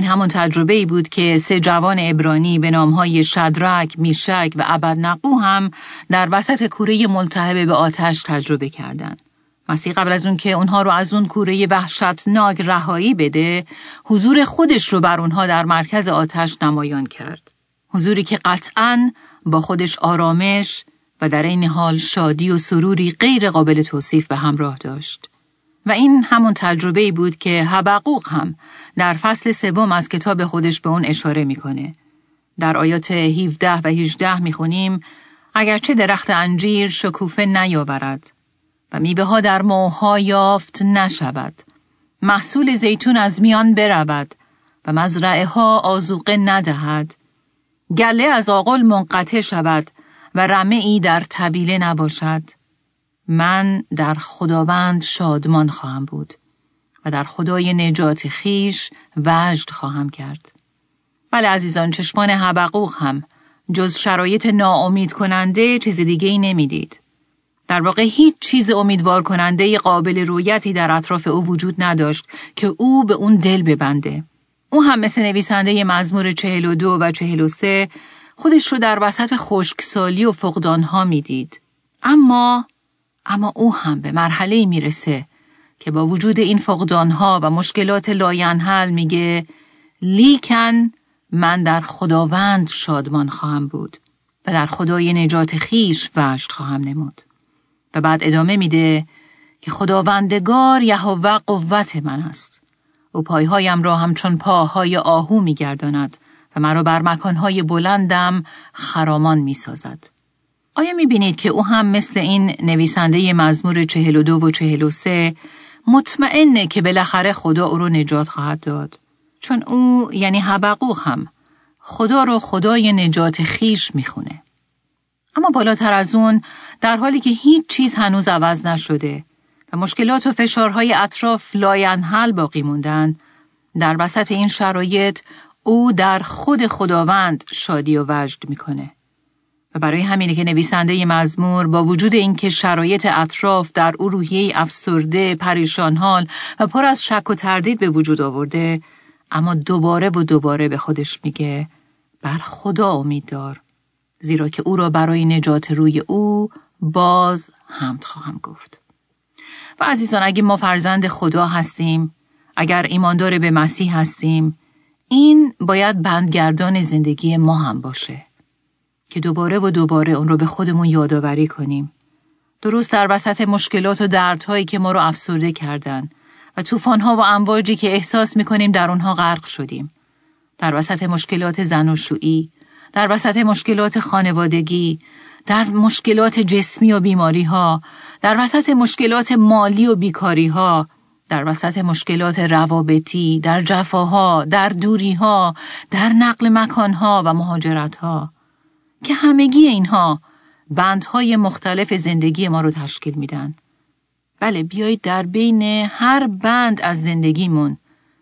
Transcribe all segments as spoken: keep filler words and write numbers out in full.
این همون تجربه‌ای بود که سه جوان عبرانی به نامهای شدرک، میشک و ابدنغو هم در وسط کوره ملتهب به آتش تجربه کردند. مسیح قبل از اون که اونها رو از اون کوره وحشتناک رهایی بده، حضور خودش رو بر اونها در مرکز آتش نمایان کرد. حضوری که قطعاً با خودش آرامش و در این حال شادی و سروری غیر قابل توصیف به همراه داشت. و این همون تجربه‌ای بود که حبقوق هم در فصل سوم از کتاب خودش به اون اشاره میکنه. در آیات هفده و هجده میخونیم: اگرچه درخت انجیر شکوفه نیاورد و میوه ها در موها یافت نشود، محصول زیتون از میان برود و مزرعه ها آذوقه ندهد، گله از آغل منقطع شود و رمه‌ای در طبیله نباشد، من در خداوند شادمان خواهم بود و در خدای نجات خیش وجد خواهم کرد. بله عزیزان، چشمان حبقوق هم جز شرایط ناامید کننده چیز دیگه ای نمیدید. در واقع هیچ چیز امیدوار کننده قابل رویتی در اطراف او وجود نداشت که او به اون دل ببنده. او هم مثل نویسنده مزمور چهل و دو و چهل و سه خودش رو در وسط خشکسالی و فقدانها میدید. اما اما او هم به مرحله‌ای میرسه که با وجود این فقدانها و مشکلات لاینحل میگه: لیکن من در خداوند شادمان خواهم بود و در خدای نجات خیش وجد خواهم نمود. و بعد ادامه میده که خداوندگار یهوه قوت من است. او پایهایم را همچون پاهای آهو میگرداند و مرا بر مکانهای بلندم خرامان میسازد. آیا میبینید که او هم مثل این نویسنده مزمور چهل و دو و چهل و سه مطمئنه که بالاخره خدا او رو نجات خواهد داد؟ چون او یعنی حبقوق هم خدا رو خدای نجات خیش میخونه. اما بالاتر از اون، در حالی که هیچ چیز هنوز عوض نشده و مشکلات و فشارهای اطراف لاینحل باقی موندن، در وسط این شرایط او در خود خداوند شادی و وجد میکنه. و برای همینه که نویسنده مزمور با وجود اینکه شرایط اطراف در او روحیه افسرده، پریشان حال و پر از شک و تردید به وجود آورده، اما دوباره و دوباره به خودش میگه: بر خدا امید دار، زیرا که او را برای نجات روی او باز حمد خواهم گفت. و عزیزان، اگه ما فرزند خدا هستیم، اگر ایماندار به مسیح هستیم، این باید بندگردان زندگی ما هم باشه که دوباره و دوباره اون رو به خودمون یادآوری کنیم. درست در وسط مشکلات و دردهایی که ما رو افسرده کردن و طوفان‌ها و امواجی که احساس می‌کنیم در اونها غرق شدیم، در وسط مشکلات زناشویی، در وسط مشکلات خانوادگی، در مشکلات جسمی و بیماری‌ها، در وسط مشکلات مالی و بیکاری‌ها، در وسط مشکلات روابطی، در جفاها، در دوری‌ها، در نقل مکان‌ها و مهاجرت‌ها، که همگی اینها بندهای مختلف زندگی ما رو تشکیل میدن. بله، بیایید در بین هر بند از زندگیمون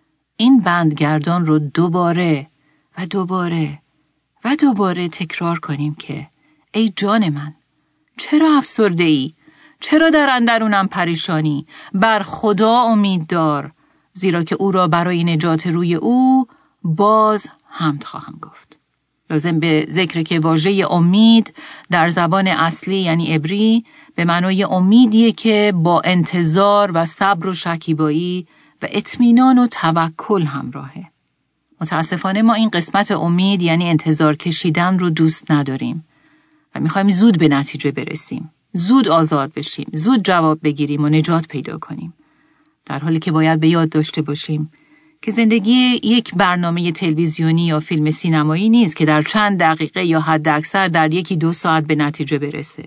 این بندگردان رو دوباره و دوباره و دوباره تکرار کنیم که ای جان من، چرا افسرده ای؟ چرا در اندرونم پریشانی؟ بر خدا امید دار، زیرا که او را برای نجات روی او باز حمد خواهم گفت. لازم به ذکر که واژه امید در زبان اصلی یعنی عبری به معنای امیدیه که با انتظار و صبر و شکیبایی و اطمینان و توکل همراهه. متاسفانه ما این قسمت امید یعنی انتظار کشیدن رو دوست نداریم و میخوایم زود به نتیجه برسیم، زود آزاد بشیم، زود جواب بگیریم و نجات پیدا کنیم، در حالی که باید به یاد داشته باشیم که زندگی یک برنامه تلویزیونی یا فیلم سینمایی نیست که در چند دقیقه یا حد اکثر در یکی دو ساعت به نتیجه برسه.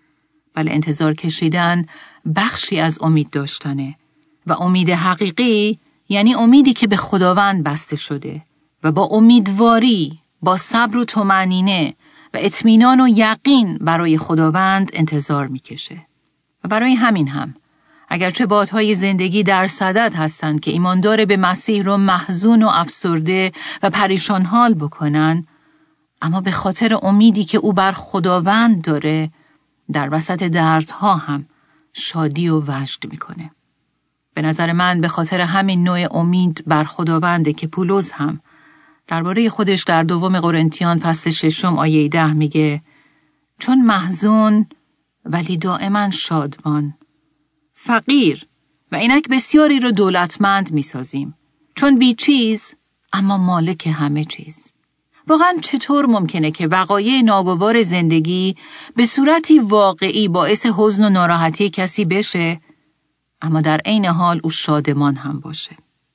بله، انتظار کشیدن بخشی از امید داشتنه و امید حقیقی یعنی امیدی که به خداوند بسته شده و با امیدواری، با صبر و طمأنینه و اطمینان و یقین برای خداوند انتظار میکشه. و برای همین هم اگرچه بادهای زندگی در صدد هستند که ایماندار به مسیح رو محزون و افسرده و پریشان حال بکنن، اما به خاطر امیدی که او بر خداوند داره در وسط دردها هم شادی و وجد میکنه. به نظر من به خاطر همین نوع امید بر خداونده که پولس هم درباره خودش در دوم قرنتیان فصل ششم آیه ده میگه چون محزون ولی دائما شادمان، فقیر و اینک بسیاری رو دولتمند میسازیم، چون بی چیز اما مالک همه چیز. واقعا چطور ممکنه که وقایع ناگوار زندگی به صورتی واقعی باعث حزن و ناراحتی کسی بشه اما در عین حال او شادمان هم باشه،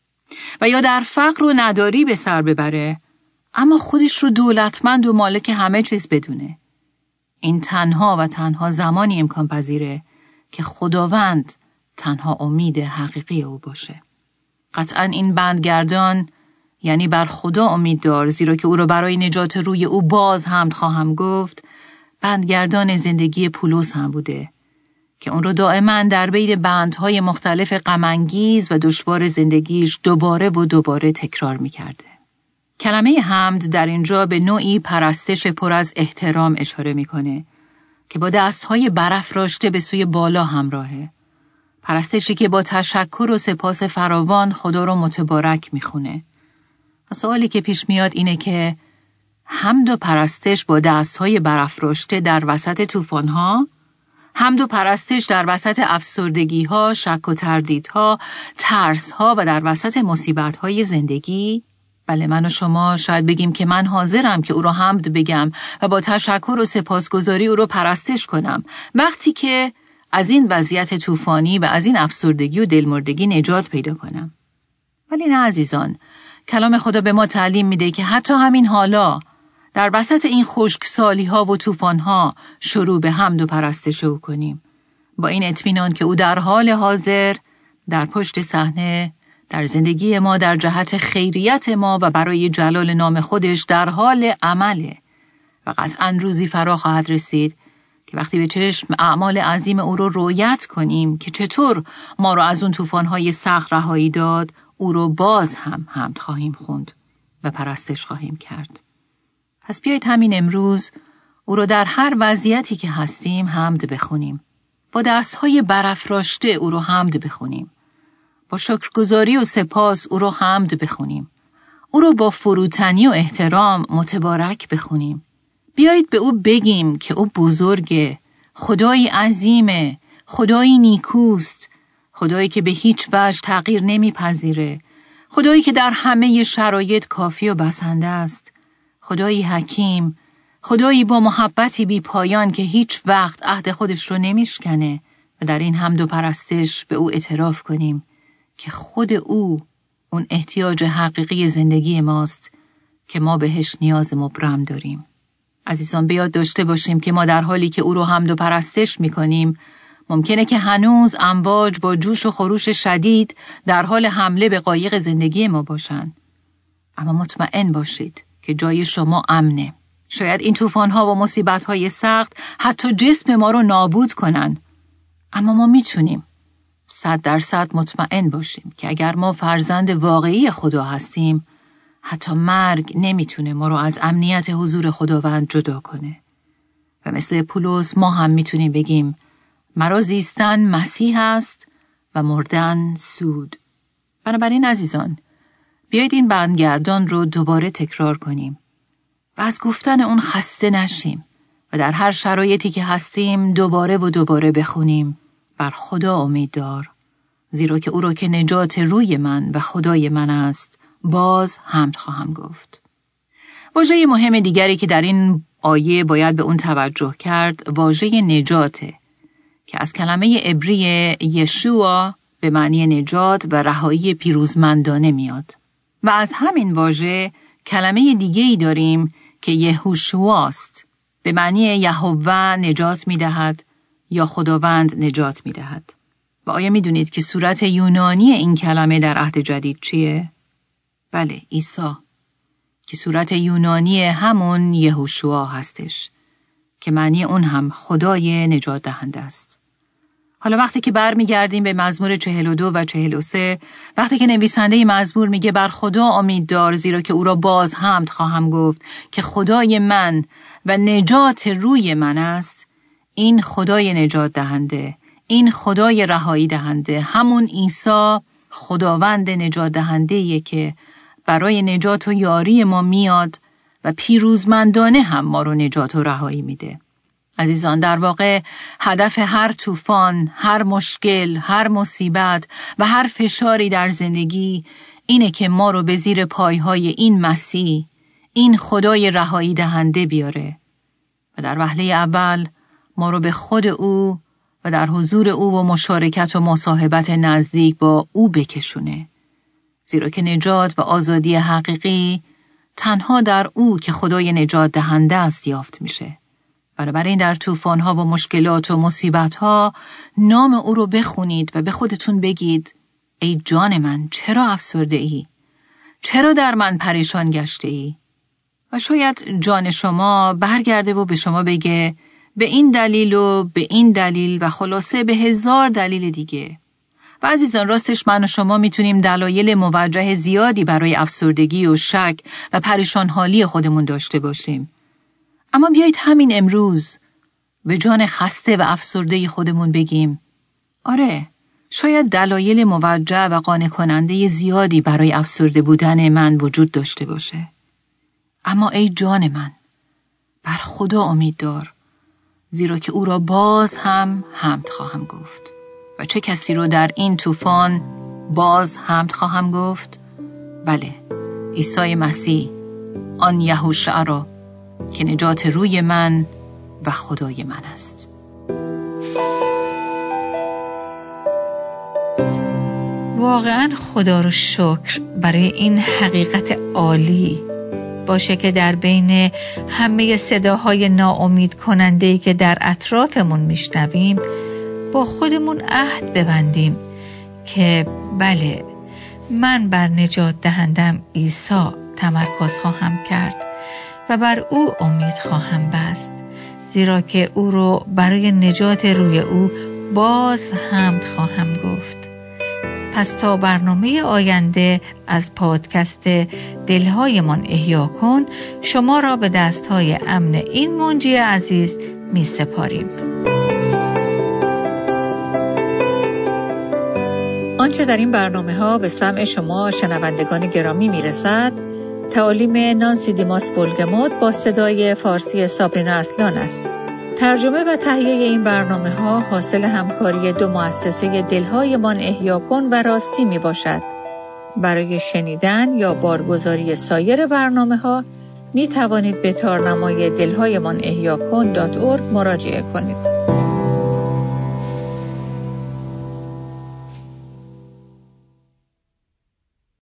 و یا در فقر و نداری به سر ببره اما خودش رو دولتمند و مالک همه چیز بدونه؟ این تنها و تنها زمانی امکان پذیره که خداوند تنها امید حقیقی او باشه. قطعاً این بندگردان یعنی بر خدا امید دار، زیرا که او را برای نجات روی او باز حمد خواهم گفت، بندگردان زندگی پولس هم بوده که اون رو دائما در بین بندهای مختلف غم‌انگیز و دشوار زندگیش دوباره و دوباره تکرار می‌کرده. کلمه حمد در اینجا به نوعی پرستش پر از احترام اشاره می‌کنه که با دستهای برافراشته به سوی بالا همراهه. پرستشی که با تشکر و سپاس فراوان خدا رو متبارک می‌خونه. و سوالی که پیش میاد اینه که حمد و پرستش با دستهای برافراشته در وسط طوفان‌ها، حمد و پرستش در وسط افسردگی‌ها، شک و تردیدها، ترس‌ها و در وسط مصیبت‌های زندگی، بله من و شما شاید بگیم که من حاضرم که او رو حمد بگم و با تشکر و سپاسگزاری او رو پرستش کنم وقتی که از این وضعیت طوفانی و از این افسردگی و دلمردگی نجات پیدا کنم. ولی نه عزیزان، کلام خدا به ما تعلیم میده که حتی همین حالا در وسط این خشکسالی‌ها و طوفان‌ها شروع به حمد و پرستش او کنیم، با این اطمینان که او در حال حاضر در پشت صحنه در زندگی ما در جهت خیریت ما و برای جلال نام خودش در حال عمله و قطعاً روزی فرا خواهد رسید که وقتی به چشم اعمال عظیم او رو رؤیت کنیم که چطور ما رو از اون طوفان‌های سخت رهایی داد، او رو باز هم حمد خواهیم خوند و پرستش خواهیم کرد. پس بیایید همین امروز او رو در هر وضعیتی که هستیم حمد بخونیم. با دستهای برافراشته او رو حمد بخونیم. با شکرگزاری و سپاس او رو حمد بخونیم. او رو با فروتنی و احترام متبارک بخونیم. بیایید به او بگیم که او بزرگه، خدایی عظیمه، خدایی نیکوست، خدایی که به هیچ وجه تغییر نمیپذیره، خدایی که در همه شرایط کافی و بسنده است، خدایی حکیم، خدایی با محبتی بی پایان که هیچ وقت عهد خودش رو نمیشکنه و در این حمد و پرستش به او اعتراف کنیم که خود او اون احتیاج حقیقی زندگی ماست که ما بهش نیاز مبرم داریم. عزیزان بیاد داشته باشیم که ما در حالی که او رو حمد و پرستش میکنیم ممکنه که هنوز امواج با جوش و خروش شدید در حال حمله به قایق زندگی ما باشن. اما مطمئن باشید که جای شما امنه. شاید این طوفان‌ها و مصیبت‌های سخت حتی جسم ما رو نابود کنن. اما ما میتونیم صد درصد مطمئن باشیم که اگر ما فرزند واقعی خدا هستیم، حتی مرگ نمیتونه ما رو از امنیت حضور خداوند جدا کنه. و مثل پولس ما هم میتونیم بگیم مرا زیستن مسیح است و مردن سود. بنابراین عزیزان، بیایید این بندگردان رو دوباره تکرار کنیم و از گفتن اون خسته نشیم و در هر شرایطی که هستیم دوباره و دوباره بخونیم بر خدا امید دار، زیرا که او را که نجات روی من و خدای من است باز حمد خواهم گفت. واژه مهم دیگری که در این آیه باید به اون توجه کرد واژه نجاته که از کلمه عبری یشوع به معنی نجات و رهایی پیروزمندانه میاد و از همین واژه کلمه دیگه‌ای داریم که یهوشوا است، به معنی یهوه نجات میدهد یا خداوند نجات میدهد. و آیا میدونید که صورت یونانی این کلمه در عهد جدید چیه؟ بله، عیسی، که صورت یونانی همون یهوشوا هستش که معنی اون هم خدای نجات دهنده است. حالا وقتی که برمیگردیم به مزمور چهل و دو و چهل و سه، وقتی که نویسنده مزمور میگه بر خدا امید دار زیرا که او را باز حمد خواهم گفت که خدای من و نجات روی من است، این خدای نجات دهنده، این خدای رهایی دهنده، همون عیسی خداوند نجات دهنده‌ایه که برای نجات و یاری ما میاد و پیروزمندانه هم ما رو نجات و رهایی میده. عزیزان، در واقع هدف هر طوفان، هر مشکل، هر مصیبت و هر فشاری در زندگی اینه که ما رو به زیر پایهای این مسیح، این خدای رهایی دهنده بیاره و در وهله اول ما رو به خود او و در حضور او و مشارکت و مصاحبت نزدیک با او بکشونه. زیرا که نجات و آزادی حقیقی تنها در او که خدای نجات دهنده است یافت میشه. بنابراین در طوفان‌ها و مشکلات و مصیبت‌ها نام او رو بخونید و به خودتون بگید: ای جان من، چرا افسرده ای؟ چرا در من پریشان گشته ای؟ و شاید جان شما برگرده و به شما بگه به این دلیل و به این دلیل و خلاصه به هزار دلیل دیگه. و عزیزان، راستش من و شما میتونیم دلایل موجه زیادی برای افسردگی و شک و پریشان حالی خودمون داشته باشیم. اما بیایید همین امروز به جان خسته و افسرده خودمون بگیم: آره، شاید دلایل موجه و قانع کننده زیادی برای افسرده بودن من وجود داشته باشه. اما ای جان من، بر خدا امید دار، زیرا که او را باز هم حمد خواهم گفت. و چه کسی رو در این طوفان باز حمد خواهم گفت؟ بله، عیسی مسیح، آن یهوشع را که نجات روی من و خدای من است. واقعا خدا رو شکر برای این حقیقت عالی باشه که در بین همه صداهای ناامید کننده‌ای که در اطرافمون میشنویم با خودمون عهد ببندیم که بله، من بر نجات دهندم عیسی تمرکز خواهم کرد و بر او امید خواهم بست، زیرا که او رو برای نجات روی او باز حمد خواهم گفت. پس تا برنامه آینده از پادکست دلهایمان احیا کن شما را به دستهای امن این منجی عزیز می سپاریم. آنچه در این برنامه ها به سمع شما شنوندگان گرامی می رسد تعالیم نانسی دیماس بولگموت با صدای فارسی سابرینا اصلان است. ترجمه و تهیه این برنامه ها حاصل همکاری دو مؤسسه دلهایمان احیا کن و راستی می باشد. برای شنیدن یا بارگزاری سایر برنامه ها می توانید به تارنمای دلهایمان احیا کن دات اورگ مراجعه کنید.